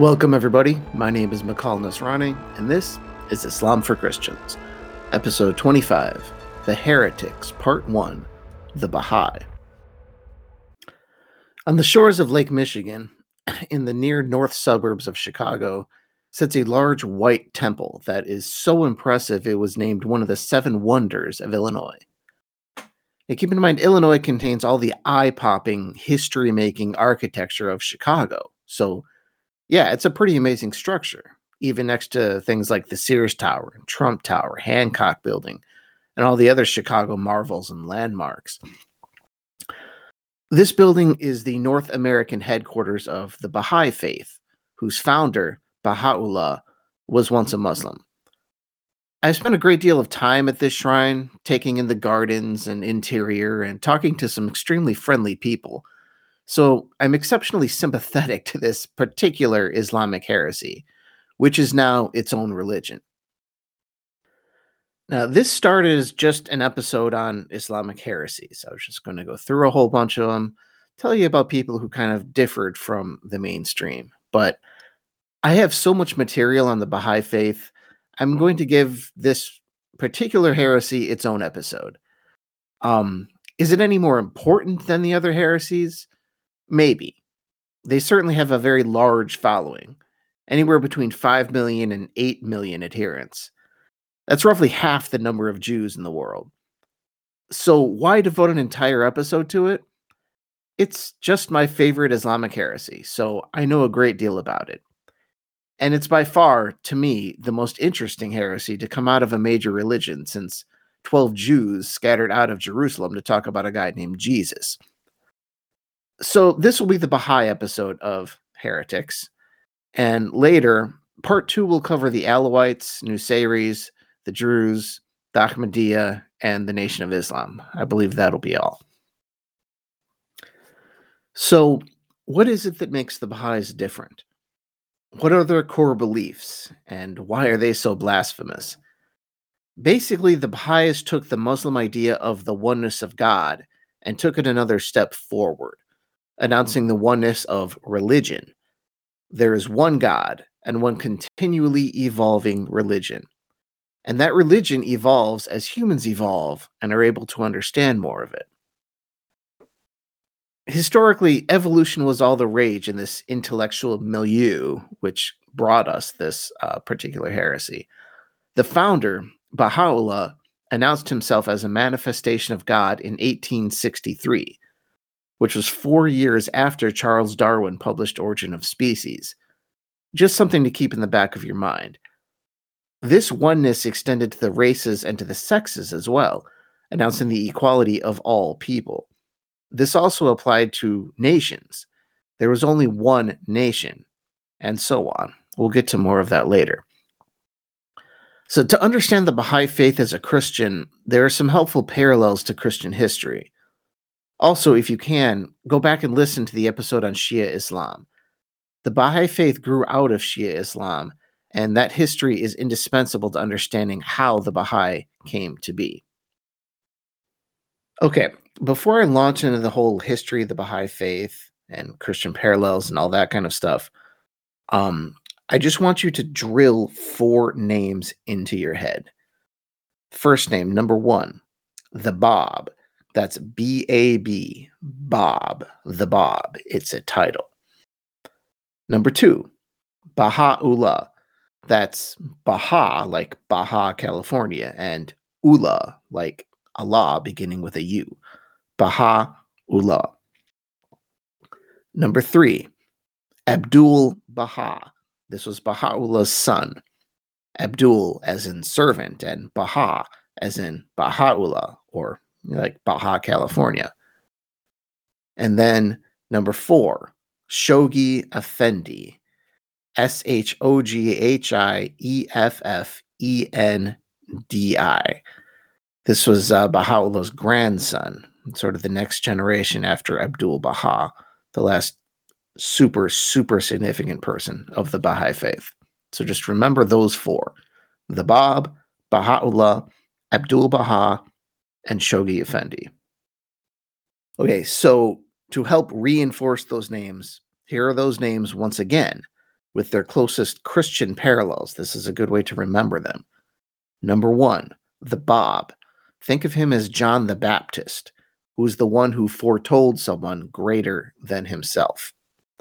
Welcome, everybody. My name is Makal Nasrani, and this is Islam for Christians, episode 25, The Heretics, Part 1, The Baha'i. On the shores of Lake Michigan, in the near north suburbs of Chicago, sits a large white temple that is so impressive it was named one of the seven wonders of Illinois. Now, keep in mind, Illinois contains all the eye-popping, history-making architecture of Chicago, so yeah, it's a pretty amazing structure, even next to things like the Sears Tower and Trump Tower, Hancock Building, and all the other Chicago marvels and landmarks. This building is the North American headquarters of the Baha'i Faith, whose founder, Baha'u'llah, was once a Muslim. I spent a great deal of time at this shrine, taking in the gardens and interior and talking to some extremely friendly people. So I'm exceptionally sympathetic to this particular Islamic heresy, which is now its own religion. Now, this started as just an episode on Islamic heresies. I was just going to go through a whole bunch of them, tell you about people who kind of differed from the mainstream. But I have so much material on the Baha'i faith, I'm going to give this particular heresy its own episode. Is it any more important than the other heresies? Maybe. They certainly have a very large following, anywhere between 5 million and 8 million adherents. That's roughly half the number of Jews in the world. So why devote an entire episode to it? It's just my favorite Islamic heresy, so I know a great deal about it. And it's by far, to me, the most interesting heresy to come out of a major religion since 12 Jews scattered out of Jerusalem to talk about a guy named Jesus. So this will be the Baha'i episode of Heretics. And later, part 2 will cover the Alawites, Nusayris, the Druze, the Ahmadiyya, and the Nation of Islam. I believe that'll be all. So, what is it that makes the Baha'is different? What are their core beliefs, and why are they so blasphemous? Basically, the Baha'is took the Muslim idea of the oneness of God and took it another step forward, announcing the oneness of religion. There is one God and one continually evolving religion. And that religion evolves as humans evolve and are able to understand more of it. Historically, evolution was all the rage in this intellectual milieu, which brought us this particular heresy. The founder, Baha'u'llah, announced himself as a manifestation of God in 1863, which was 4 years after Charles Darwin published Origin of Species. Just something to keep in the back of your mind. This oneness extended to the races and to the sexes as well, announcing the equality of all people. This also applied to nations. There was only one nation, and so on. We'll get to more of that later. So, to understand the Baha'i faith as a Christian, there are some helpful parallels to Christian history. Also, if you can, go back and listen to the episode on Shia Islam. The Baha'i faith grew out of Shia Islam, and that history is indispensable to understanding how the Baha'i came to be. Okay, before I launch into the whole history of the Baha'i faith and Christian parallels and all that kind of stuff, I just want you to drill 4 names into your head. First name, number 1, the Bab. That's B-A-B, Bab, the Bab. It's a title. Number 2, Baha'u'llah. That's Baha, like Baja, California, and Ullah, like Allah, beginning with a U. Baha'u'llah. Number 3, Abdul Baha. This was Baha'u'llah's son. Abdul as in servant, and Baha as in Baha'u'llah, or like Baja, California. And then number 4, Shoghi Effendi. Shoghieffendi. This was Baha'u'llah's grandson, sort of the next generation after Abdul Baha, the last super significant person of the Baha'i faith. So just remember those 4. The Bab, Baha'u'llah, Abdul Baha, and Shoghi Effendi. Okay, so to help reinforce those names, here are those names once again. with their closest Christian parallels. This is a good way to remember them. Number 1, the Bab. Think of him as John the Baptist, who is the one who foretold someone greater than himself.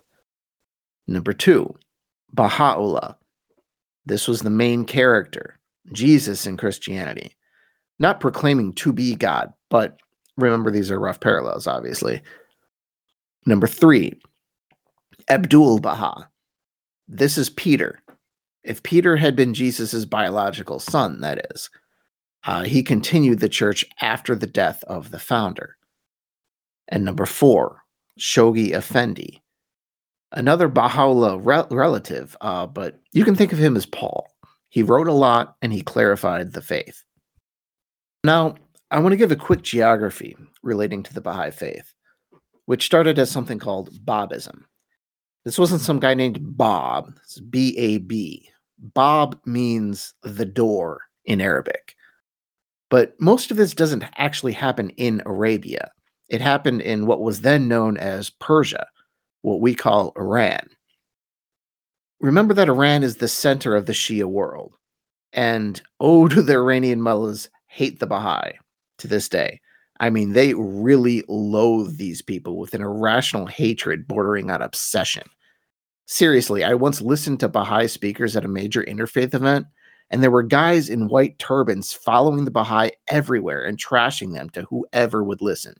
Number 2, Baha'u'llah. This was the main character, Jesus in Christianity. Not proclaiming to be God, but remember these are rough parallels, obviously. Number 3, Abdul Baha. This is Peter. If Peter had been Jesus' biological son, that is. He continued the church after the death of the founder. And number 4, Shoghi Effendi. Another Baha'u'llah relative, but you can think of him as Paul. He wrote a lot and he clarified the faith. Now, I want to give a quick geography relating to the Baha'i faith, which started as something called Babism. This wasn't some guy named Bob. It's B-A-B. Bab means the door in Arabic. But most of this doesn't actually happen in Arabia. It happened in what was then known as Persia, what we call Iran. Remember that Iran is the center of the Shia world. And oh, do the Iranian mullahs hate the Baha'i to this day. I mean, they really loathe these people with an irrational hatred bordering on obsession. Seriously, I once listened to Baha'i speakers at a major interfaith event, and there were guys in white turbans following the Baha'i everywhere and trashing them to whoever would listen.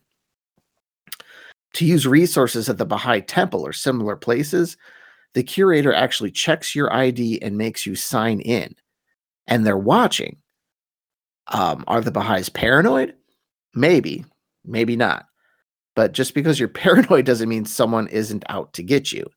To use resources at the Baha'i temple or similar places, the curator actually checks your ID and makes you sign in. And they're watching. Are the Baha'is paranoid? Maybe, maybe not. But just because you're paranoid doesn't mean someone isn't out to get you.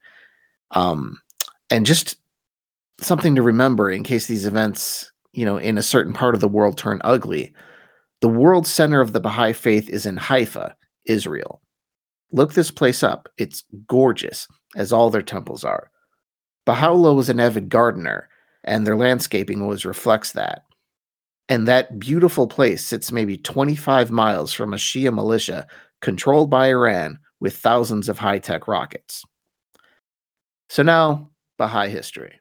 And just something to remember in case these events, in a certain part of the world turn ugly. The world center of the Baha'i faith is in Haifa, Israel. Look this place up. It's gorgeous, as all their temples are. Baha'u'llah was an avid gardener, and their landscaping always reflects that. And that beautiful place sits maybe 25 miles from a Shia militia controlled by Iran with thousands of high-tech rockets. So now, Baha'i history.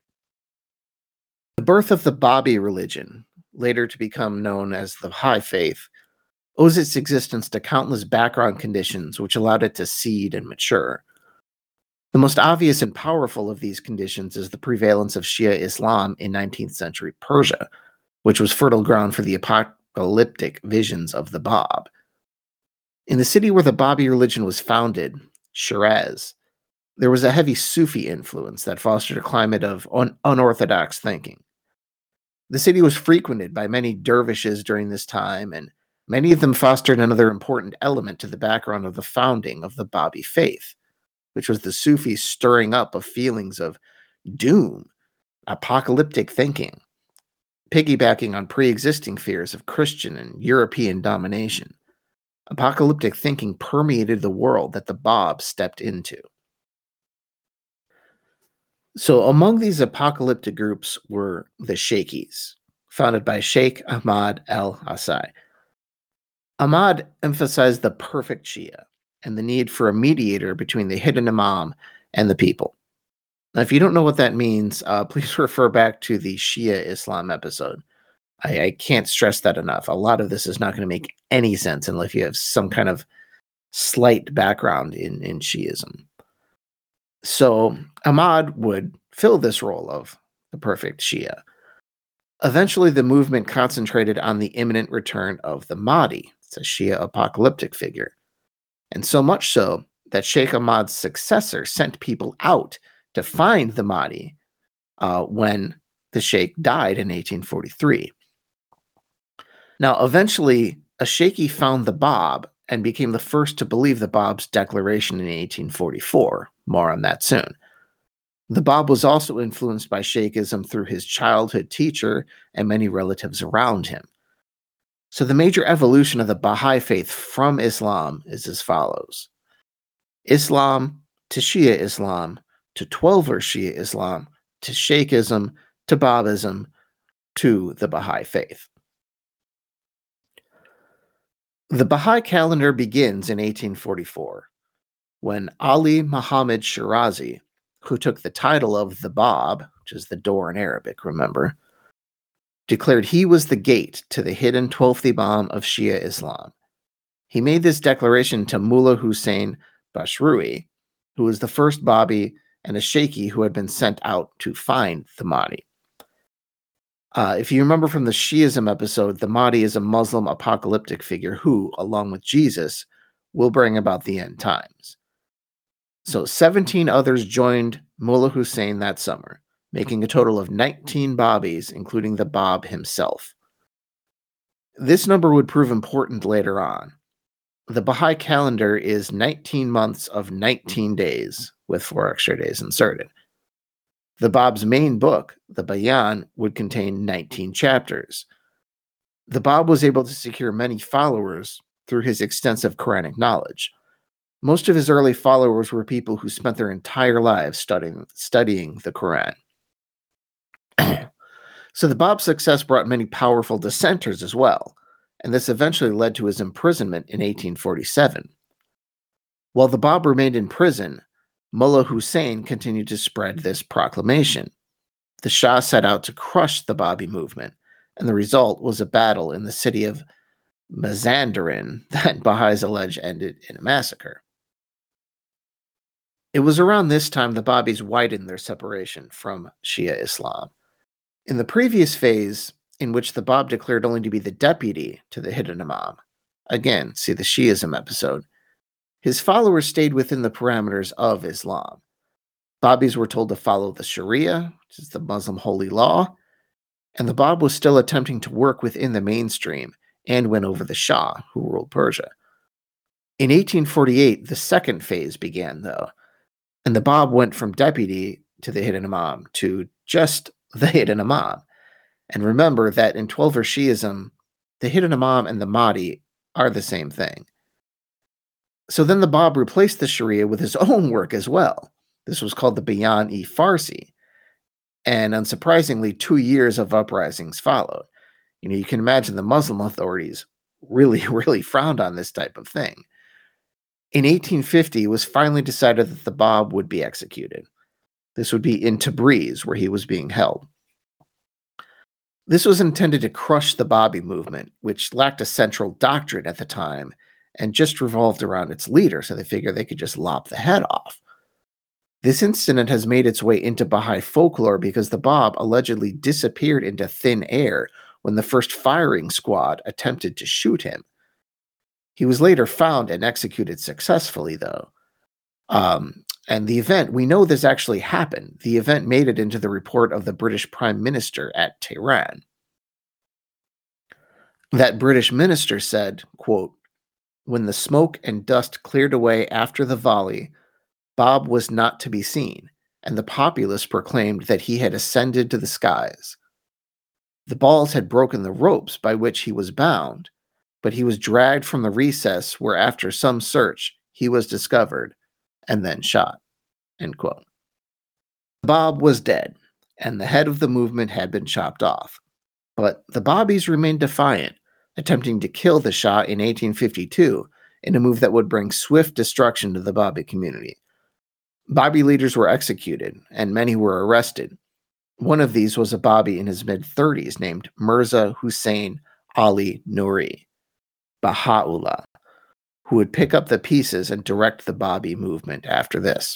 The birth of the Babi religion, later to become known as the Baha'i faith, owes its existence to countless background conditions which allowed it to seed and mature. The most obvious and powerful of these conditions is the prevalence of Shia Islam in 19th century Persia, which was fertile ground for the apocalyptic visions of the Bab. In the city where the Babi religion was founded, Shiraz, there was a heavy Sufi influence that fostered a climate of unorthodox thinking. The city was frequented by many dervishes during this time, and many of them fostered another important element to the background of the founding of the Babi faith, which was the Sufis stirring up of feelings of doom, apocalyptic thinking, piggybacking on pre-existing fears of Christian and European domination. Apocalyptic thinking permeated the world that the Bab stepped into. So among these apocalyptic groups were the Sheikhis, founded by Sheikh Ahmad al-Hasai. Ahmad emphasized the perfect Shia and the need for a mediator between the hidden Imam and the people. Now, if you don't know what that means, please refer back to the Shia Islam episode. I can't stress that enough. A lot of this is not going to make any sense unless you have some kind of slight background in Shiism. So Ahmad would fill this role of the perfect Shia. Eventually, the movement concentrated on the imminent return of the Mahdi. It's a Shia apocalyptic figure. And so much so that Sheikh Ahmad's successor sent people out to find the Mahdi when the Sheikh died in 1843. Now, eventually, a Sheikhi found the Bab and became the first to believe the Bab's declaration in 1844. More on that soon. The Bab was also influenced by Sheikhism through his childhood teacher and many relatives around him. So the major evolution of the Baha'i faith from Islam is as follows. Islam to Shia Islam to Twelver Shia Islam to Sheikhism to Babism to the Baha'i faith. The Baha'i calendar begins in 1844, when Ali Muhammad Shirazi, who took the title of the Bab, which is the door in Arabic, remember, declared he was the gate to the hidden 12th Imam of Shia Islam. He made this declaration to Mullah Hussein Bashrui, who was the first Babi and a Sheikhi who had been sent out to find the Mahdi. If you remember from the Shiism episode, the Mahdi is a Muslim apocalyptic figure who, along with Jesus, will bring about the end times. So 17 others joined Mullah Hussein that summer, making a total of 19 Babis, including the Bab himself. This number would prove important later on. The Baha'i calendar is 19 months of 19 days, with 4 extra days inserted. The Bab's main book, the Bayan, would contain 19 chapters. The Bab was able to secure many followers through his extensive Quranic knowledge. Most of his early followers were people who spent their entire lives studying the Quran. So the Bab's success brought many powerful dissenters as well, and this eventually led to his imprisonment in 1847. While the Bab remained in prison, Mullah Hussein continued to spread this proclamation. The Shah set out to crush the Babi movement, and the result was a battle in the city of Mazandaran that Baha'is allege ended in a massacre. It was around this time the Babis widened their separation from Shia Islam. In the previous phase, in which the Bab declared only to be the deputy to the hidden Imam, again, see the Shiism episode, his followers stayed within the parameters of Islam. Babis were told to follow the Sharia, which is the Muslim holy law, and the Bab was still attempting to work within the mainstream and win over the Shah, who ruled Persia. In 1848, the second phase began, though, and the Bab went from deputy to the hidden Imam to just the hidden Imam. And remember that in Twelver Shi'ism, the hidden Imam and the Mahdi are the same thing. So then the Bab replaced the Sharia with his own work as well. This was called the Bayan-e-Farsi. And unsurprisingly, 2 years of uprisings followed. You can imagine the Muslim authorities really frowned on this type of thing. In 1850, it was finally decided that the Bab would be executed. This would be in Tabriz, where he was being held. This was intended to crush the Babi movement, which lacked a central doctrine at the time and just revolved around its leader, so they figured they could just lop the head off. This incident has made its way into Baha'i folklore because the Bab allegedly disappeared into thin air when the first firing squad attempted to shoot him. He was later found and executed successfully, though. And the event, we know this actually happened. The event made it into the report of the British Prime Minister at Tehran. That British minister said, quote, "When the smoke and dust cleared away after the volley, Bab was not to be seen, and the populace proclaimed that he had ascended to the skies. The balls had broken the ropes by which he was bound, but he was dragged from the recess where after some search he was discovered and then shot." End quote. Bab was dead, and the head of the movement had been chopped off. But the Babis remained defiant, attempting to kill the Shah in 1852 in a move that would bring swift destruction to the Babi community. Babi leaders were executed, and many were arrested. One of these was a Babi in his mid-30s named Mirza Hussein Ali Nuri, Baha'u'llah, who would pick up the pieces and direct the Babi movement after this.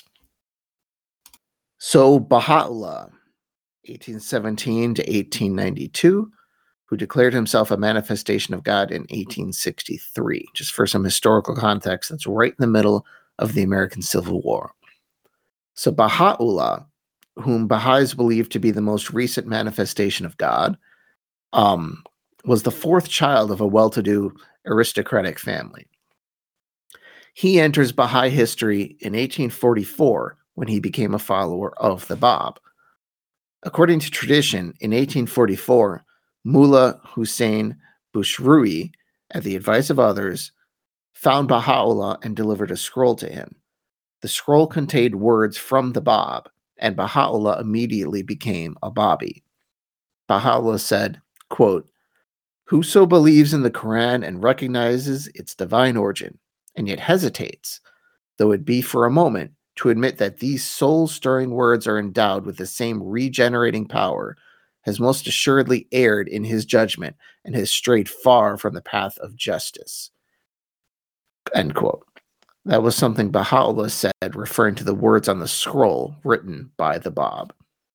So Baha'u'llah, 1817 to 1892, who declared himself a manifestation of God in 1863. Just for some historical context, that's right in the middle of the American Civil War. So Baha'u'llah, whom Baha'is believe to be the most recent manifestation of God, was the fourth child of a well-to-do aristocratic family. He enters Baha'i history in 1844 when he became a follower of the Bab. According to tradition, in 1844, Mullah Hussein Bashrui, at the advice of others, found Baha'u'llah and delivered a scroll to him. The scroll contained words from the Bab, and Baha'u'llah immediately became a Babi. Baha'u'llah said, quote, "Whoso believes in the Quran and recognizes its divine origin, and yet hesitates, though it be for a moment, to admit that these soul-stirring words are endowed with the same regenerating power, has most assuredly erred in his judgment and has strayed far from the path of justice." End quote. That was something Baha'u'llah said, referring to the words on the scroll written by the Bab.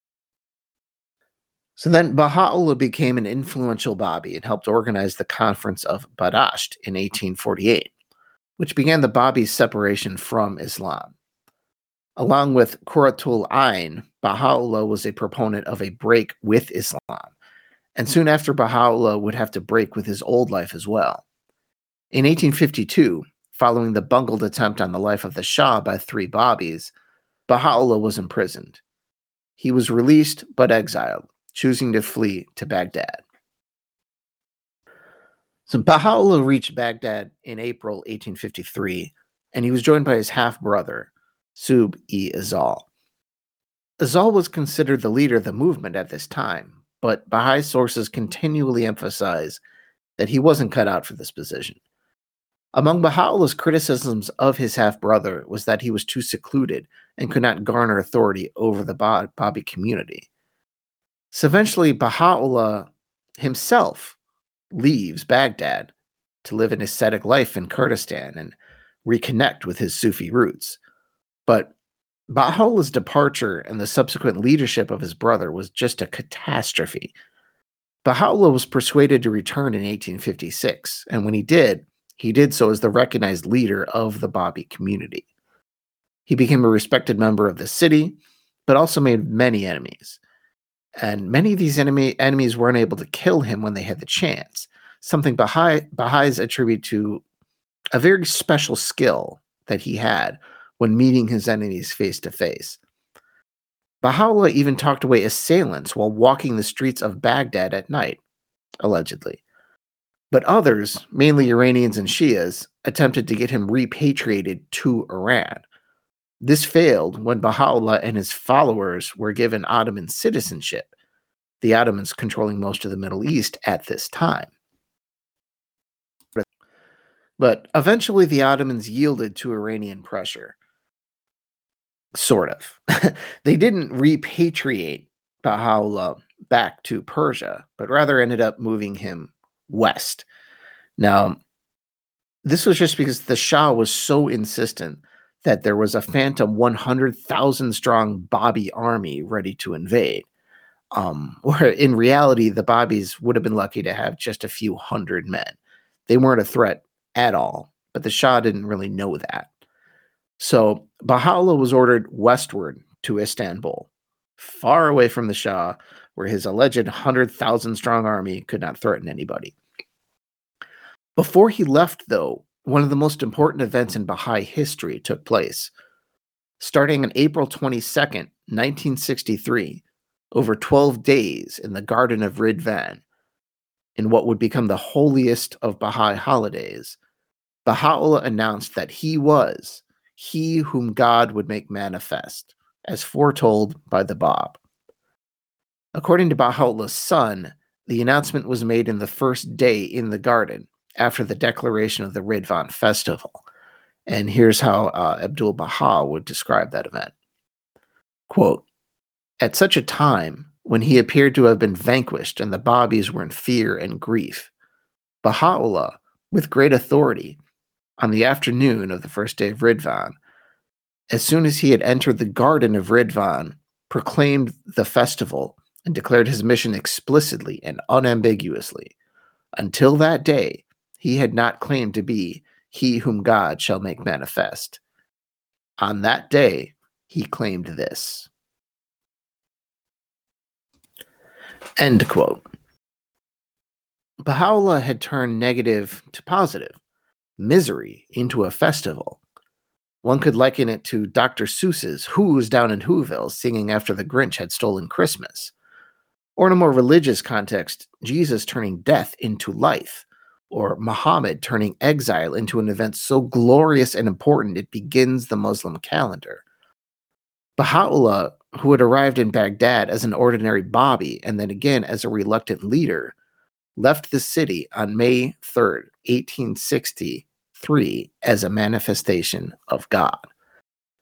So then Baha'u'llah became an influential Babi and helped organize the Conference of Badasht in 1848, which began the Babi's separation from Islam. Along with Qurratul Ain, Baha'u'llah was a proponent of a break with Islam, and soon after Baha'u'llah would have to break with his old life as well. In 1852, following the bungled attempt on the life of the Shah by 3 Babis, Baha'u'llah was imprisoned. He was released but exiled, choosing to flee to Baghdad. So Baha'u'llah reached Baghdad in April 1853, and he was joined by his half-brother, Subh-e-Azal. Azal was considered the leader of the movement at this time, but Baha'i sources continually emphasize that he wasn't cut out for this position. Among Baha'u'llah's criticisms of his half-brother was that he was too secluded and could not garner authority over the Babi community. So eventually, Baha'u'llah himself leaves Baghdad to live an ascetic life in Kurdistan and reconnect with his Sufi roots. But Baha'u'llah's departure and the subsequent leadership of his brother was just a catastrophe. Baha'u'llah was persuaded to return in 1856, and when he did so as the recognized leader of the Babi community. He became a respected member of the city, but also made many enemies. And many of these enemies weren't able to kill him when they had the chance, something Baha'is attribute to a very special skill that he had when meeting his enemies face to face. Baha'u'llah even talked away assailants while walking the streets of Baghdad at night, allegedly. But others, mainly Iranians and Shias, attempted to get him repatriated to Iran. This failed when Baha'u'llah and his followers were given Ottoman citizenship, the Ottomans controlling most of the Middle East at this time. But eventually the Ottomans yielded to Iranian pressure. Sort of. They didn't repatriate Baha'u'llah back to Persia, but rather ended up moving him west. Now, this was just because the Shah was so insistent that there was a phantom 100,000 strong Babi army ready to invade. Where in reality, the Babis would have been lucky to have just a few hundred men. They weren't a threat at all, but the Shah didn't really know that. So Baha'u'llah was ordered westward to Istanbul, far away from the Shah, where his alleged 100,000 strong army could not threaten anybody. Before he left, though, one of the most important events in Baha'i history took place. Starting on April 22nd, 1963, over 12 days in the Garden of Ridvan, in what would become the holiest of Baha'i holidays, Baha'u'llah announced that he was he whom God would make manifest, as foretold by the Bab. According to Baha'u'llah's son, the announcement was made in the first day in the garden, after the declaration of the Ridvan festival. And here's how Abdul Baha would describe that event. Quote, "At such a time, when he appeared to have been vanquished and the Babis were in fear and grief, Baha'u'llah, with great authority, on the afternoon of the first day of Ridvan, as soon as he had entered the garden of Ridvan, proclaimed the festival and declared his mission explicitly and unambiguously. Until that day, he had not claimed to be he whom God shall make manifest. On that day, he claimed this." End quote. Baha'u'llah had turned negative to positive, misery into a festival. One could liken it to Dr. Seuss's Who's Down in Whoville singing after the Grinch had stolen Christmas. Or in a more religious context, Jesus turning death into life, or Muhammad turning exile into an event so glorious and important it begins the Muslim calendar. Baha'u'llah, who had arrived in Baghdad as an ordinary Babi and then again as a reluctant leader, left the city on May 3rd, 1863, as a manifestation of God.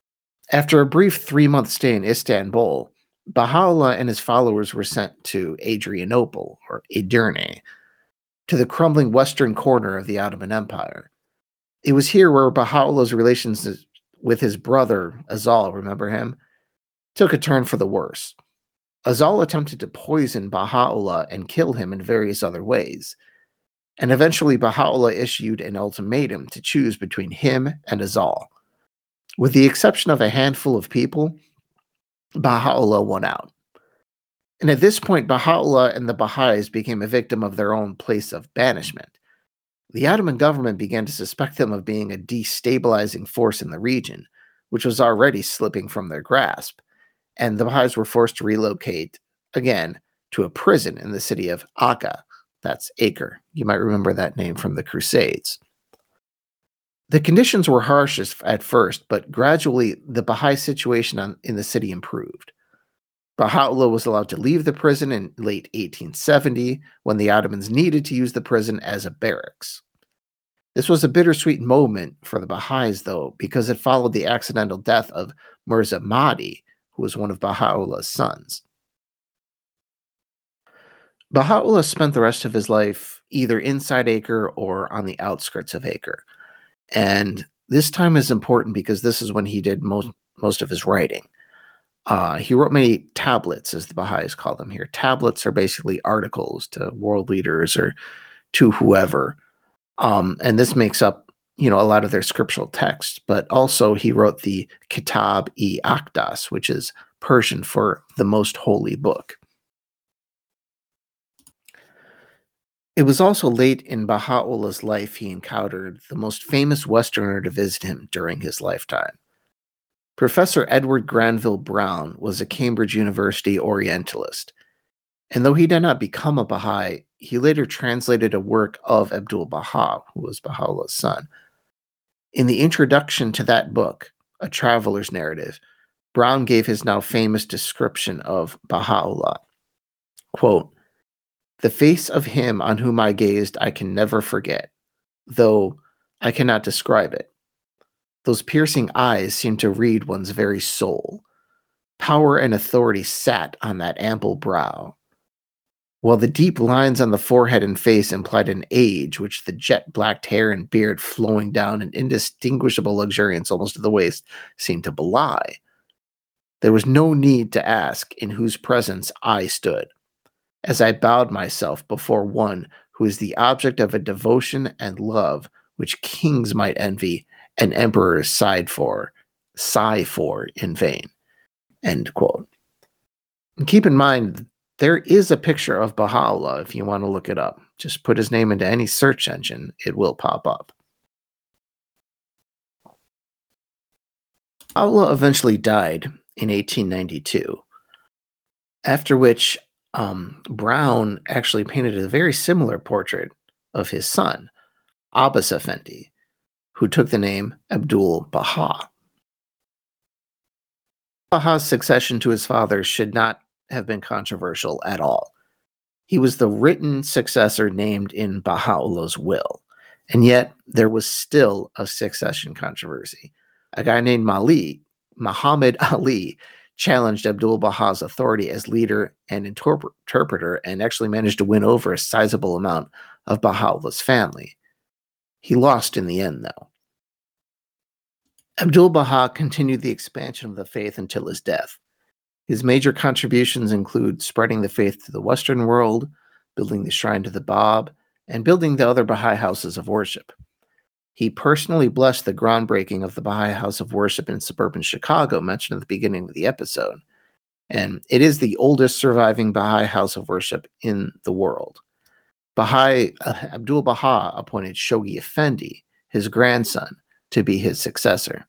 After a brief 3-month stay in Istanbul, Baha'u'llah and his followers were sent to Adrianople, or Edirne, to the crumbling western corner of the Ottoman Empire. It was here where Baha'u'llah's relations with his brother, Azal, remember him, took a turn for the worse. Azal attempted to poison Baha'u'llah and kill him in various other ways, and eventually Baha'u'llah issued an ultimatum to choose between him and Azal. With the exception of a handful of people, Baha'u'llah won out. And at this point, Baha'u'llah and the Baha'is became a victim of their own place of banishment. The Ottoman government began to suspect them of being a destabilizing force in the region, which was already slipping from their grasp, and the Baha'is were forced to relocate, again, to a prison in the city of Akka. That's Acre. You might remember that name from the Crusades. The conditions were harsh at first, but gradually the Baha'i situation in the city improved. Baha'u'llah was allowed to leave the prison in late 1870 when the Ottomans needed to use the prison as a barracks. This was a bittersweet moment for the Baha'is, though, because it followed the accidental death of Mirza Mahdi, who was one of Baha'u'llah's sons. Baha'u'llah spent the rest of his life either inside Acre or on the outskirts of Acre. And this time is important because this is when he did most of his writing. He wrote many tablets, as the Baha'is call them here. Tablets are basically articles to world leaders or to whoever. And this makes up, a lot of their scriptural texts. But also he wrote the Kitab-i-Aqdas, which is Persian for the most holy book. It was also late in Baha'u'llah's life he encountered the most famous Westerner to visit him during his lifetime. Professor Edward Granville Brown was a Cambridge University Orientalist, and though he did not become a Baha'i, he later translated a work of Abdu'l-Baha, who was Baha'u'llah's son. In the introduction to that book, A Traveler's Narrative, Brown gave his now famous description of Baha'u'llah. Quote, "The face of him on whom I gazed I can never forget, though I cannot describe it. Those piercing eyes seemed to read one's very soul. Power and authority sat on that ample brow, while the deep lines on the forehead and face implied an age which the jet-blacked hair and beard flowing down in indistinguishable luxuriance almost to the waist seemed to belie. There was no need to ask in whose presence I stood, as I bowed myself before one who is the object of a devotion and love which kings might envy and emperors sigh for in vain." End quote. And keep in mind, there is a picture of Baha'u'llah if you want to look it up. Just put his name into any search engine, it will pop up. Baha'u'llah eventually died in 1892, after which Brown actually painted a very similar portrait of his son, Abbas Effendi, who took the name Abdu'l-Baha. Baha's succession to his father should not have been controversial at all. He was the written successor named in Baha'u'llah's will, and yet there was still a succession controversy. A guy named Muhammad Ali, challenged Abdu'l-Baha's authority as leader and interpreter and actually managed to win over a sizable amount of Baha'u'llah's family. He lost in the end, though. Abdu'l-Baha continued the expansion of the faith until his death. His major contributions include spreading the faith to the Western world, building the shrine to the Bab, and building the other Baha'i houses of worship. He personally blessed the groundbreaking of the Baha'i House of Worship in suburban Chicago, mentioned at the beginning of the episode, and it is the oldest surviving Baha'i House of Worship in the world. Abdu'l-Baha appointed Shoghi Effendi, his grandson, to be his successor.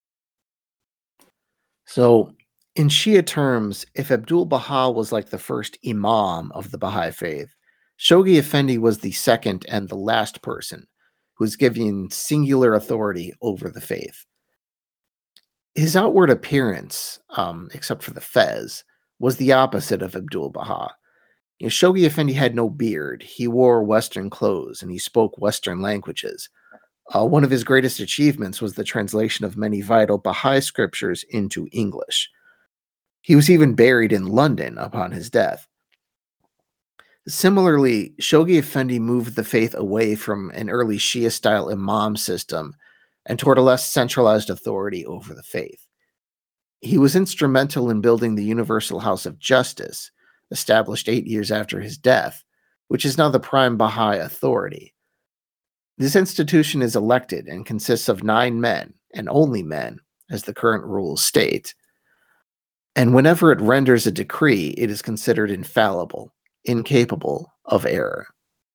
So, in Shia terms, if Abdu'l-Baha was like the first imam of the Baha'i faith, Shoghi Effendi was the second and the last person who was given singular authority over the faith. His outward appearance, except for the fez, was the opposite of Abdu'l-Baha. Shoghi Effendi had no beard, he wore Western clothes, and he spoke Western languages. One of his greatest achievements was the translation of many vital Baha'i scriptures into English. He was even buried in London upon his death. Similarly, Shoghi Effendi moved the faith away from an early Shia-style imam system and toward a less centralized authority over the faith. He was instrumental in building the Universal House of Justice, established 8 years after his death, which is now the prime Baha'i authority. This institution is elected and consists of 9 men, and only men, as the current rules state. And whenever it renders a decree, it is considered infallible, incapable of error.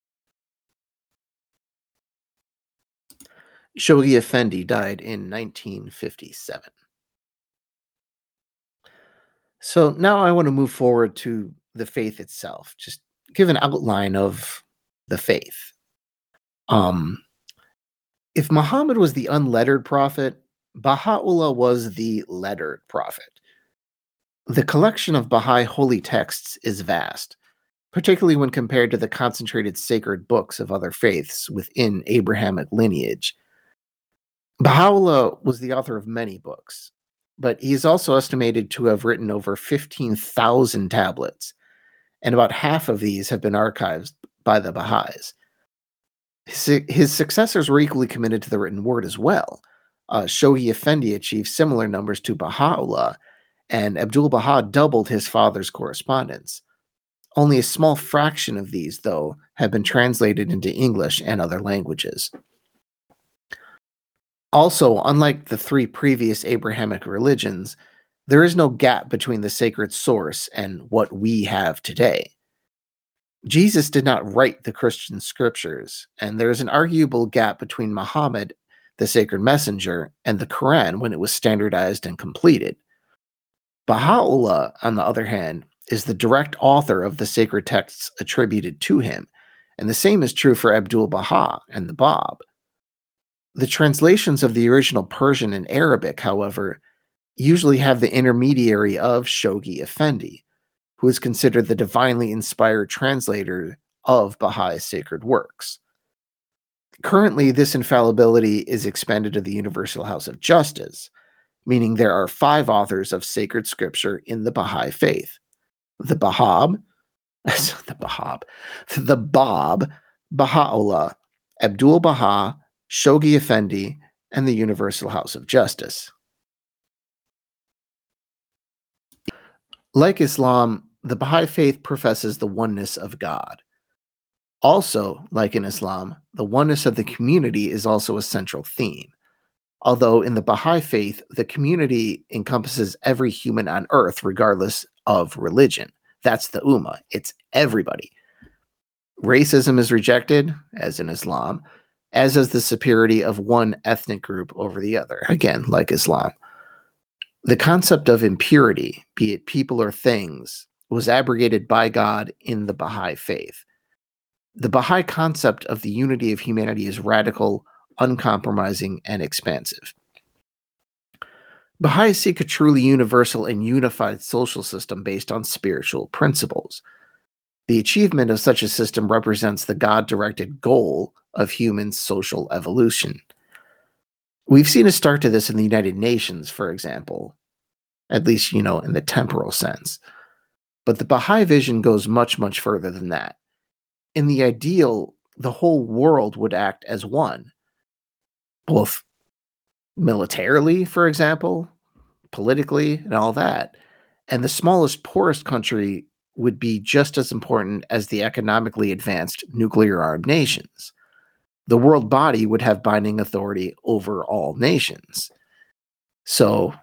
Shoghi Effendi died in 1957. So now I want to move forward to the faith itself, just give an outline of the faith. If Muhammad was the unlettered prophet, Baha'u'llah was the lettered prophet. The collection of Baha'i holy texts is vast, particularly when compared to the concentrated sacred books of other faiths within Abrahamic lineage. Baha'u'llah was the author of many books, but he is also estimated to have written over 15,000 tablets, and about half of these have been archived by the Baha'is. His successors were equally committed to the written word as well. Shoghi Effendi achieved similar numbers to Baha'u'llah, and Abdul Baha doubled his father's correspondence. Only a small fraction of these, though, have been translated into English and other languages. Also, unlike the 3 previous Abrahamic religions, there is no gap between the sacred source and what we have today. Jesus did not write the Christian scriptures, and there is an arguable gap between Muhammad, the sacred messenger, and the Quran when it was standardized and completed. Baha'u'llah, on the other hand, is the direct author of the sacred texts attributed to him, and the same is true for Abdul Baha and the Bab. The translations of the original Persian and Arabic, however, usually have the intermediary of Shoghi Effendi, who is considered the divinely inspired translator of Baha'is sacred works. Currently, this infallibility is expanded to the Universal House of Justice, meaning there are 5 authors of sacred scripture in the Baha'i faith. The Bab, Baha'u'llah, Abdul Baha, Shoghi Effendi, and the Universal House of Justice. Like Islam, the Baha'i faith professes the oneness of God. Also, like in Islam, the oneness of the community is also a central theme. Although in the Baha'i faith, the community encompasses every human on earth, regardless of religion. That's the Ummah. It's everybody. Racism is rejected, as in Islam, as is the superiority of one ethnic group over the other, again, like Islam. The concept of impurity, be it people or things, was abrogated by God in the Baha'i faith. The Baha'i concept of the unity of humanity is radical, uncompromising, and expansive. Baha'is seek a truly universal and unified social system based on spiritual principles. The achievement of such a system represents the God-directed goal of human social evolution. We've seen a start to this in the United Nations, for example, at least, in the temporal sense. But the Baha'i vision goes much, much further than that. In the ideal, the whole world would act as one, both militarily, for example, politically, and all that. And the smallest, poorest country would be just as important as the economically advanced nuclear-armed nations. The world body would have binding authority over all nations. So,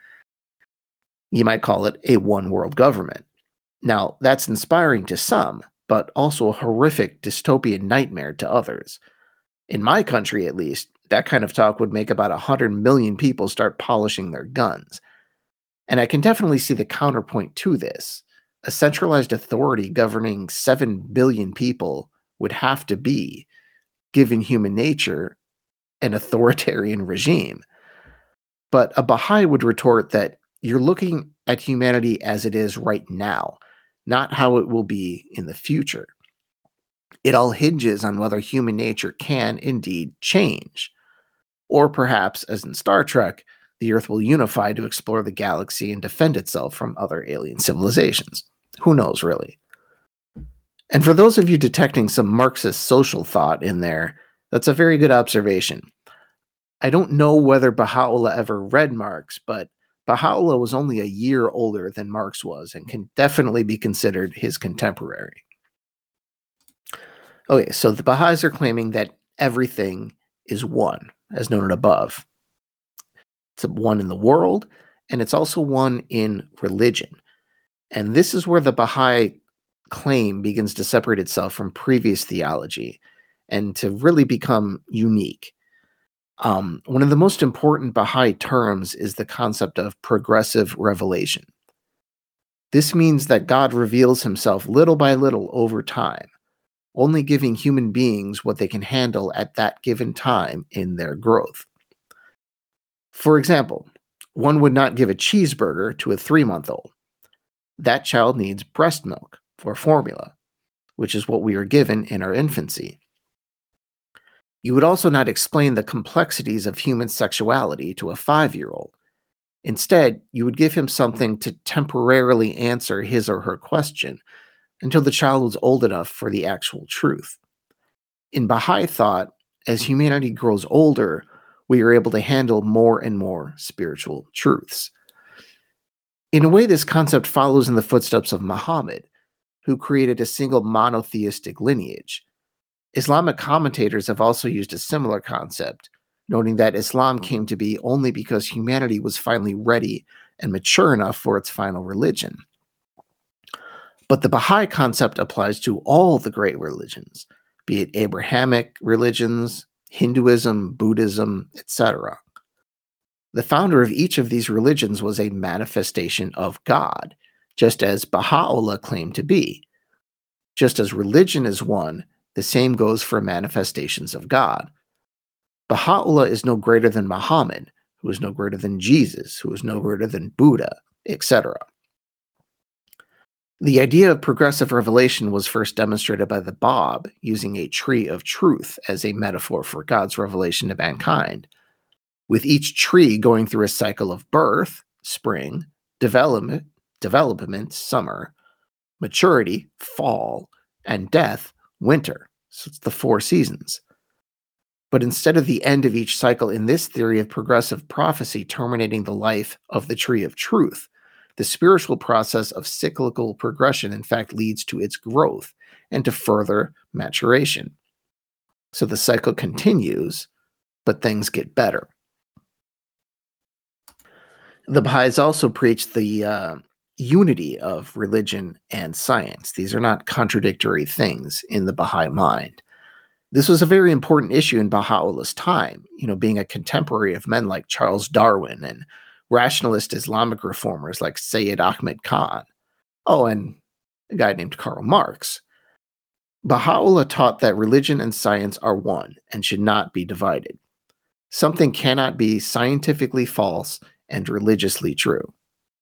you might call it a one-world government. Now, that's inspiring to some, but also a horrific dystopian nightmare to others. In my country, at least, that kind of talk would make about 100 million people start polishing their guns. And I can definitely see the counterpoint to this. A centralized authority governing 7 billion people would have to be, given human nature, an authoritarian regime. But a Baha'i would retort that you're looking at humanity as it is right now, not how it will be in the future. It all hinges on whether human nature can indeed change. Or perhaps, as in Star Trek, the Earth will unify to explore the galaxy and defend itself from other alien civilizations. Who knows, really? And for those of you detecting some Marxist social thought in there, that's a very good observation. I don't know whether Baha'u'llah ever read Marx, but Baha'u'llah was only a year older than Marx was and can definitely be considered his contemporary. Okay, so the Baha'is are claiming that everything is one, as noted above. It's one in the world, and it's also one in religion. And this is where the Baha'i claim begins to separate itself from previous theology and to really become unique. One of the most important Baha'i terms is the concept of progressive revelation. This means that God reveals himself little by little over time, only giving human beings what they can handle at that given time in their growth. For example, one would not give a cheeseburger to a 3-month-old. That child needs breast milk or formula, which is what we are given in our infancy. You would also not explain the complexities of human sexuality to a 5-year-old. Instead, you would give him something to temporarily answer his or her question until the child was old enough for the actual truth. In Baha'i thought, as humanity grows older, we are able to handle more and more spiritual truths. In a way, this concept follows in the footsteps of Muhammad, who created a single monotheistic lineage. Islamic commentators have also used a similar concept, noting that Islam came to be only because humanity was finally ready and mature enough for its final religion. But the Baha'i concept applies to all the great religions, be it Abrahamic religions, Hinduism, Buddhism, etc. The founder of each of these religions was a manifestation of God, just as Baha'u'llah claimed to be. Just as religion is one, the same goes for manifestations of God. Baha'u'llah is no greater than Muhammad, who is no greater than Jesus, who is no greater than Buddha, etc. The idea of progressive revelation was first demonstrated by the Bab, using a tree of truth as a metaphor for God's revelation to mankind, with each tree going through a cycle of birth, spring, development, summer, maturity, fall, and death, winter. So it's the 4 seasons. But instead of the end of each cycle in this theory of progressive prophecy terminating the life of the tree of truth, the spiritual process of cyclical progression in fact leads to its growth and to further maturation. So the cycle continues, but things get better. The Baha'is also preach the unity of religion and science. These are not contradictory things in the Baha'i mind. This was a very important issue in Baha'u'llah's time, being a contemporary of men like Charles Darwin and rationalist Islamic reformers like Sayyid Ahmed Khan. Oh, and a guy named Karl Marx. Baha'u'llah taught that religion and science are one and should not be divided. Something cannot be scientifically false and religiously true.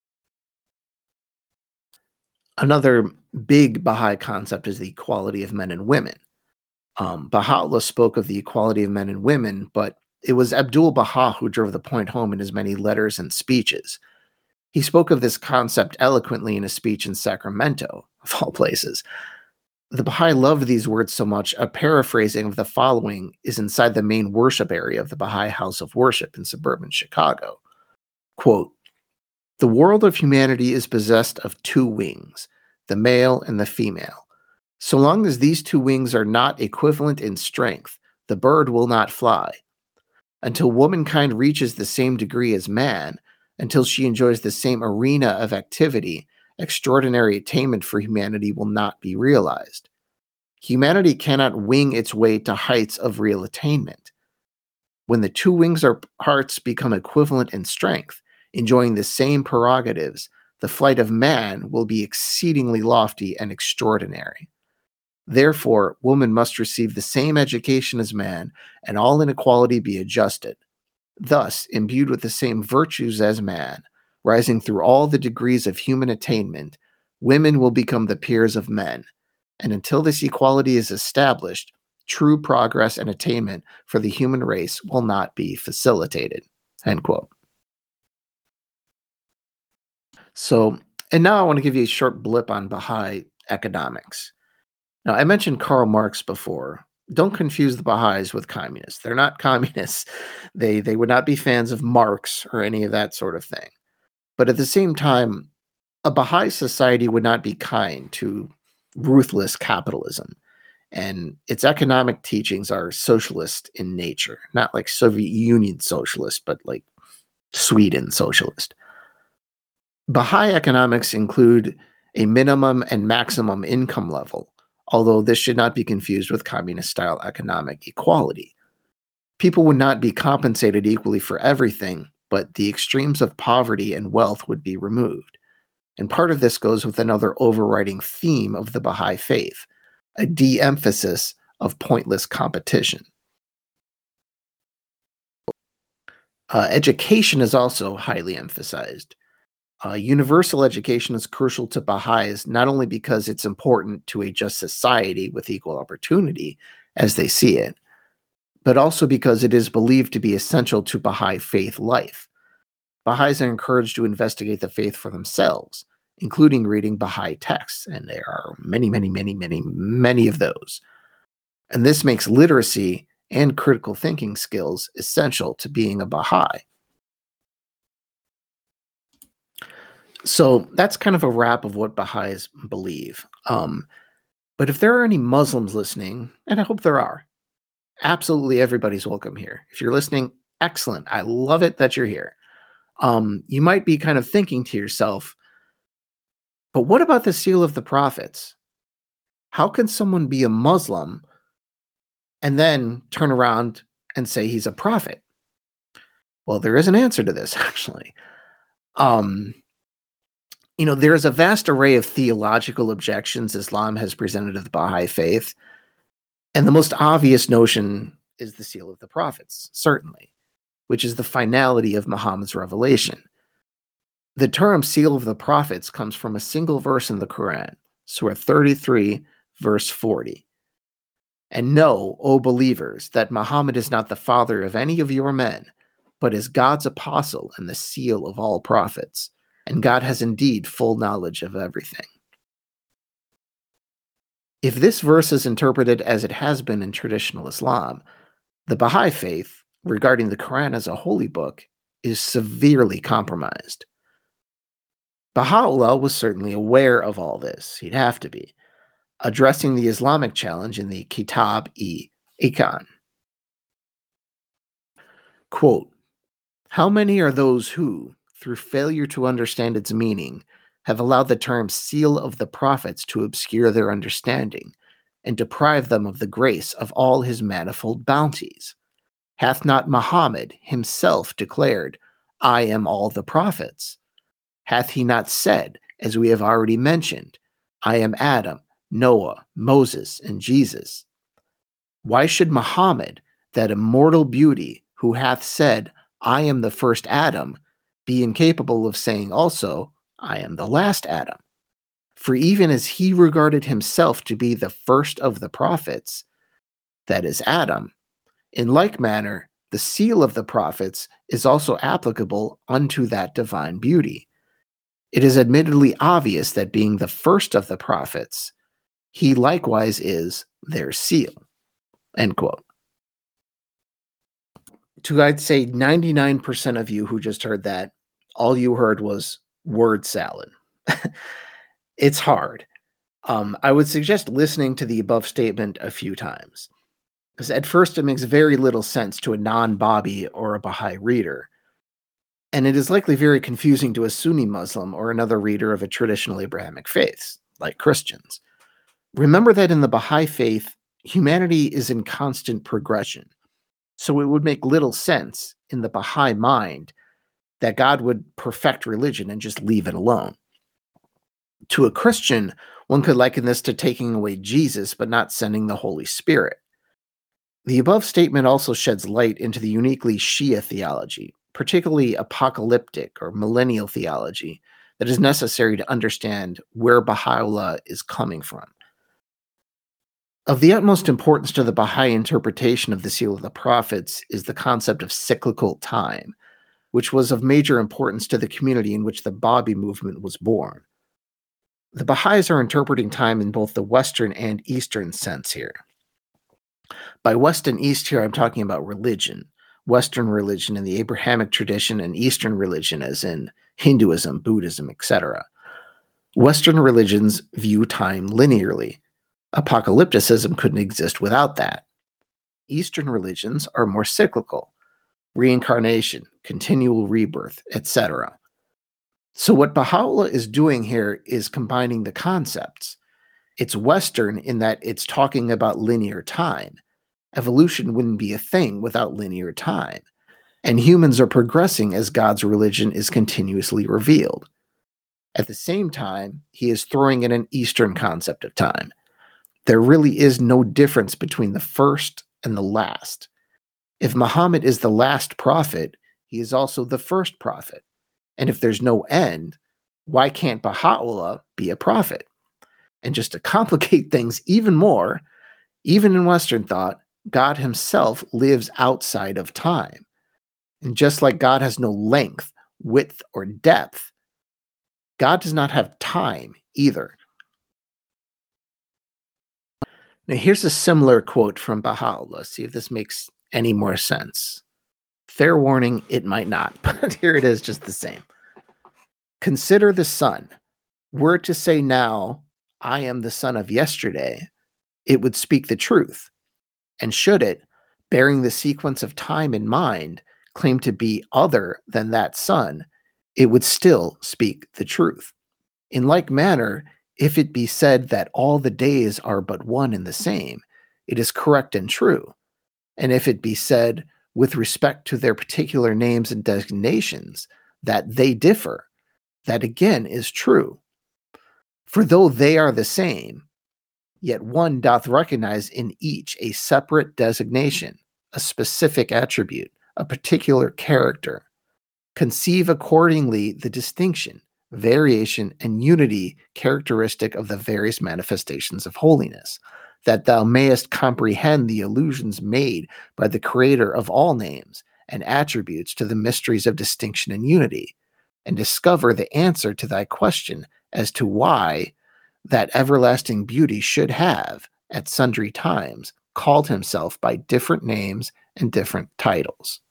Another big Baha'i concept is the equality of men and women. Baha'u'llah spoke of the equality of men and women, but it was Abdul Baha who drove the point home in his many letters and speeches. He spoke of this concept eloquently in a speech in Sacramento, of all places. The Baha'i loved these words so much, a paraphrasing of the following is inside the main worship area of the Baha'i House of Worship in suburban Chicago. Quote, "The world of humanity is possessed of 2 wings, the male and the female. So long as these 2 wings are not equivalent in strength, the bird will not fly. Until womankind reaches the same degree as man, until she enjoys the same arena of activity, extraordinary attainment for humanity will not be realized. Humanity cannot wing its way to heights of real attainment. When the 2 wings or parts become equivalent in strength, enjoying the same prerogatives, the flight of man will be exceedingly lofty and extraordinary. Therefore, woman must receive the same education as man, and all inequality be adjusted. Thus, imbued with the same virtues as man, rising through all the degrees of human attainment, women will become the peers of men. And until this equality is established, true progress and attainment for the human race will not be facilitated. End quote. So, and now I want to give you a short blip on Baha'i economics. Now, I mentioned Karl Marx before. Don't confuse the Baha'is with communists. They're not communists. They would not be fans of Marx or any of that sort of thing. But at the same time, a Baha'i society would not be kind to ruthless capitalism. And its economic teachings are socialist in nature, not like Soviet Union socialist, but like Sweden socialist. Baha'i economics include a minimum and maximum income level, although this should not be confused with communist-style economic equality. People would not be compensated equally for everything, but the extremes of poverty and wealth would be removed. And part of this goes with another overriding theme of the Baha'i faith, a de-emphasis of pointless competition. Education is also highly emphasized. Universal education is crucial to Baha'is not only because it's important to a just society with equal opportunity as they see it, but also because it is believed to be essential to Baha'i faith life. Baha'is are encouraged to investigate the faith for themselves, including reading Baha'i texts, and there are many of those. And this makes literacy and critical thinking skills essential to being a Baha'i. So that's kind of a wrap of what Baha'is believe. But if there are any Muslims listening, and I hope there are, absolutely everybody's welcome here. If you're listening, excellent. I love it that you're here. You might be kind of thinking to yourself, but what about the seal of the prophets? How can someone be a Muslim and then turn around and say he's a prophet? Well, there is an answer to this, actually. There is a vast array of theological objections Islam has presented to the Baha'i faith, and the most obvious notion is the seal of the prophets, certainly, which is the finality of Muhammad's revelation. The term seal of the prophets comes from a single verse in the Quran, Surah 33, verse 40. And know, O believers, that Muhammad is not the father of any of your men, but is God's apostle and the seal of all prophets, and God has indeed full knowledge of everything. If this verse is interpreted as it has been in traditional Islam, the Baha'i faith, regarding the Quran as a holy book, is severely compromised. Baha'u'llah was certainly aware of all this. He'd have to be, addressing the Islamic challenge in the Kitab-i-Iqan. Quote, "How many are those who, through failure to understand its meaning, have allowed the term seal of the prophets to obscure their understanding and deprive them of the grace of all his manifold bounties? Hath not Muhammad himself declared, I am all the prophets? Hath he not said, as we have already mentioned, I am Adam, Noah, Moses, and Jesus? Why should Muhammad, that immortal beauty, who hath said, I am the first Adam, be incapable of saying also, I am the last Adam? For even as he regarded himself to be the first of the prophets, that is Adam, in like manner, the seal of the prophets is also applicable unto that divine beauty. It is admittedly obvious that being the first of the prophets, he likewise is their seal." End quote. To, I'd say, 99% of you who just heard that, all you heard was word salad. It's hard. I would suggest listening to the above statement a few times, because at first it makes very little sense to a non-Babi or a Baha'i reader, and it is likely very confusing to a Sunni Muslim or another reader of a traditional Abrahamic faith, like Christians. Remember that in the Baha'i faith, humanity is in constant progression, so it would make little sense in the Baha'i mind that God would perfect religion and just leave it alone. To a Christian, one could liken this to taking away Jesus but not sending the Holy Spirit. The above statement also sheds light into the uniquely Shia theology, particularly apocalyptic or millennial theology, that is necessary to understand where Baha'u'llah is coming from. Of the utmost importance to the Baha'i interpretation of the Seal of the Prophets is the concept of cyclical time, which was of major importance to the community in which the Babi movement was born. The Baha'is are interpreting time in both the Western and Eastern sense here. By West and East here, I'm talking about religion. Western religion in the Abrahamic tradition, and Eastern religion as in Hinduism, Buddhism, etc. Western religions view time linearly. Apocalypticism couldn't exist without that. Eastern religions are more cyclical, reincarnation, continual rebirth, etc. So what Baha'u'llah is doing here is combining the concepts. It's Western in that it's talking about linear time. Evolution wouldn't be a thing without linear time. And humans are progressing as God's religion is continuously revealed. At the same time, he is throwing in an Eastern concept of time. There really is no difference between the first and the last. If Muhammad is the last prophet, he is also the first prophet. And if there's no end, why can't Baha'u'llah be a prophet? And just to complicate things even more, even in Western thought, God himself lives outside of time. And just like God has no length, width, or depth, God does not have time either. Now, here's a similar quote from Baha'u'llah. See if this makes any more sense. Fair warning, it might not, but here it is just the same. Consider the sun. Were it to say now, I am the son of yesterday, it would speak the truth. And should it, bearing the sequence of time in mind, claim to be other than that sun, it would still speak the truth. In like manner, if it be said that all the days are but one and the same, it is correct and true. And if it be said, with respect to their particular names and designations, that they differ, that again is true. For though they are the same, yet one doth recognize in each a separate designation, a specific attribute, a particular character. Conceive accordingly the distinction, variation, and unity characteristic of the various manifestations of holiness, that thou mayest comprehend the allusions made by the Creator of all names and attributes to the mysteries of distinction and unity, and discover the answer to thy question as to why that everlasting beauty should have, at sundry times, called himself by different names and different titles.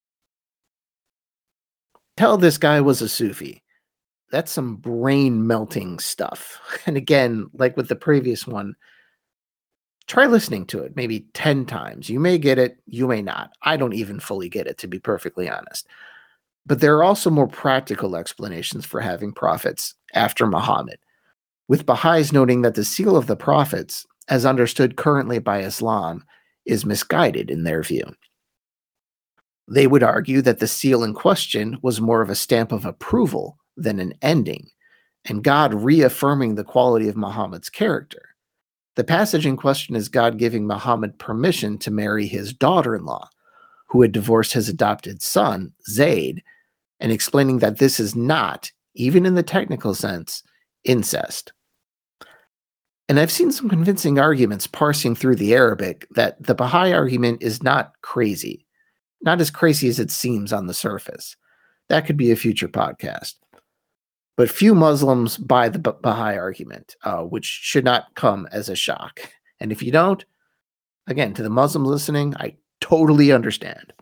Tell this guy was a Sufi. That's some brain-melting stuff. And again, like with the previous one, try listening to it maybe 10 times. You may get it, you may not. I don't even fully get it, to be perfectly honest. But there are also more practical explanations for having prophets after Muhammad, with Baha'is noting that the seal of the prophets, as understood currently by Islam, is misguided in their view. They would argue that the seal in question was more of a stamp of approval than an ending, and God reaffirming the quality of Muhammad's character. The passage in question is God giving Muhammad permission to marry his daughter-in-law, who had divorced his adopted son, Zayd, and explaining that this is not, even in the technical sense, incest. And I've seen some convincing arguments parsing through the Arabic that the Baha'i argument is not crazy. Not as crazy as it seems on the surface. That could be a future podcast. But few Muslims buy the Baha'i argument, which should not come as a shock. And if you don't, again, to the Muslims listening, I totally understand.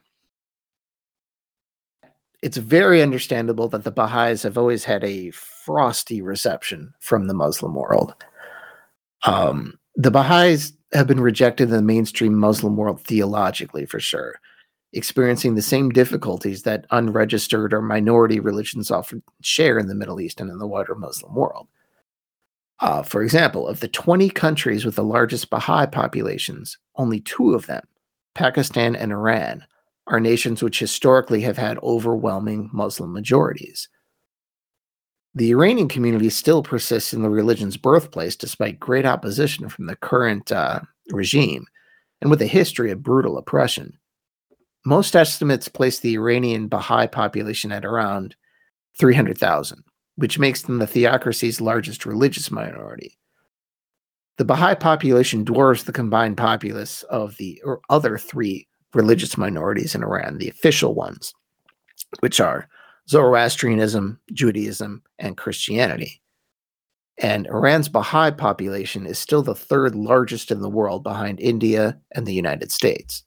It's very understandable that the Baha'is have always had a frosty reception from the Muslim world. The Baha'is have been rejected in the mainstream Muslim world theologically, for sure, experiencing the same difficulties that unregistered or minority religions often share in the Middle East and in the wider Muslim world. For example, of the 20 countries with the largest Baha'i populations, only 2 of them, Pakistan and Iran, are nations which historically have had overwhelming Muslim majorities. The Iranian community still persists in the religion's birthplace despite great opposition from the current regime, and with a history of brutal oppression. Most estimates place the Iranian Baha'i population at around 300,000, which makes them the theocracy's largest religious minority. The Baha'i population dwarfs the combined populace of the other three religious minorities in Iran, the official ones, which are Zoroastrianism, Judaism, and Christianity. And Iran's Baha'i population is still the third largest in the world behind India and the United States.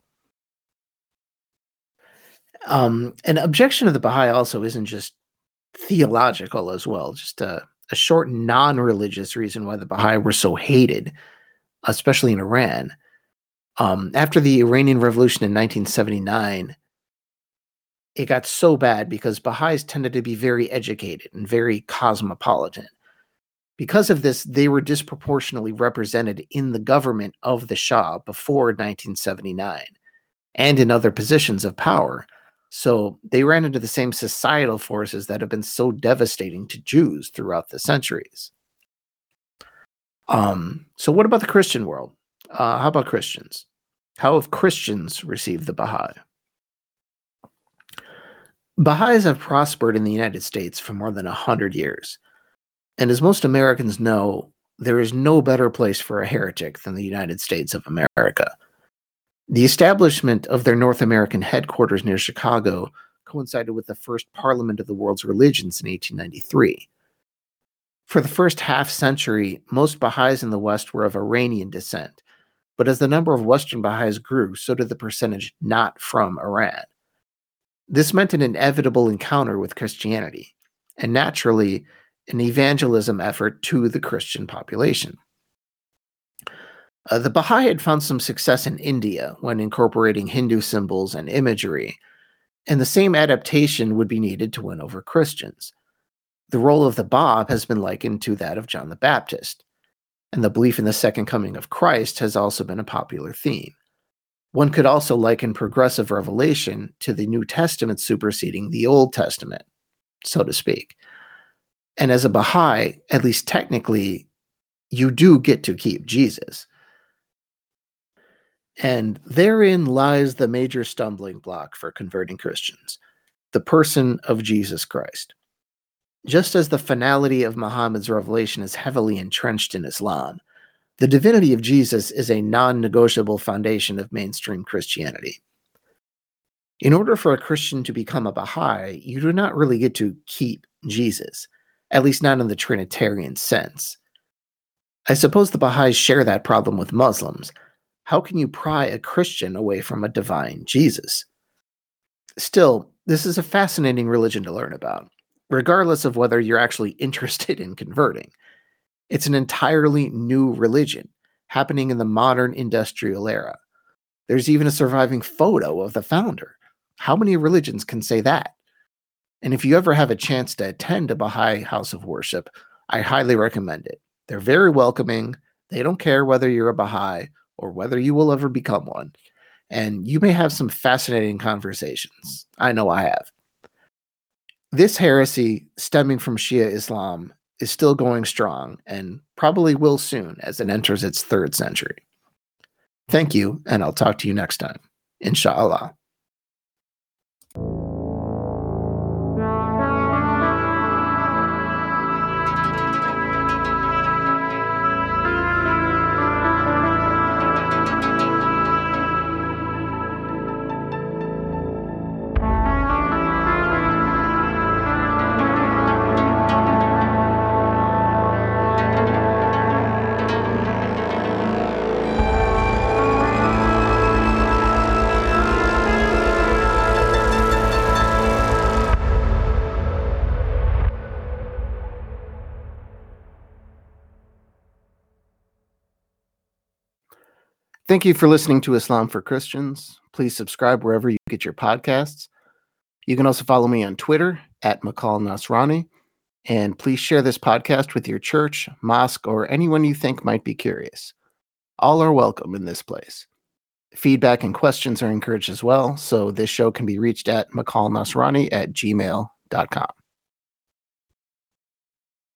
An objection to the Baha'i also isn't just theological as well, just a short non-religious reason why the Baha'i were so hated, especially in Iran. After the Iranian Revolution in 1979, it got so bad because Baha'is tended to be very educated and very cosmopolitan. Because of this, they were disproportionately represented in the government of the Shah before 1979 and in other positions of power. So they ran into the same societal forces that have been so devastating to Jews throughout the centuries. So what about the Christian world? How about Christians? How have Christians received the Baha'i? Baha'is have prospered in the United States for more than 100 years. And as most Americans know, there is no better place for a heretic than the United States of America. The establishment of their North American headquarters near Chicago coincided with the first Parliament of the World's Religions in 1893. For the first half-century, most Baha'is in the West were of Iranian descent, but as the number of Western Baha'is grew, so did the percentage not from Iran. This meant an inevitable encounter with Christianity, and naturally, an evangelism effort to the Christian population. The Baha'i had found some success in India when incorporating Hindu symbols and imagery, and the same adaptation would be needed to win over Christians. The role of the Bab has been likened to that of John the Baptist, and the belief in the second coming of Christ has also been a popular theme. One could also liken progressive revelation to the New Testament superseding the Old Testament, so to speak. And as a Baha'i, at least technically, you do get to keep Jesus. And therein lies the major stumbling block for converting Christians, the person of Jesus Christ. Just as the finality of Muhammad's revelation is heavily entrenched in Islam, the divinity of Jesus is a non-negotiable foundation of mainstream Christianity. In order for a Christian to become a Baha'i, you do not really get to keep Jesus, at least not in the Trinitarian sense. I suppose the Baha'is share that problem with Muslims. How can you pry a Christian away from a divine Jesus? Still, this is a fascinating religion to learn about, regardless of whether you're actually interested in converting. It's an entirely new religion, happening in the modern industrial era. There's even a surviving photo of the founder. How many religions can say that? And if you ever have a chance to attend a Baha'i house of worship, I highly recommend it. They're very welcoming. They don't care whether you're a Baha'i or whether you will ever become one. And you may have some fascinating conversations. I know I have. This heresy, stemming from Shia Islam, is still going strong and probably will soon as it enters its third century. Thank you, and I'll talk to you next time. Inshallah. Thank you for listening to Islam for Christians. Please subscribe wherever you get your podcasts. You can also follow me on Twitter at Makal Nasrani. And please share this podcast with your church, mosque, or anyone you think might be curious. All are welcome in this place. Feedback and questions are encouraged as well, so this show can be reached at makalnasrani@gmail.com.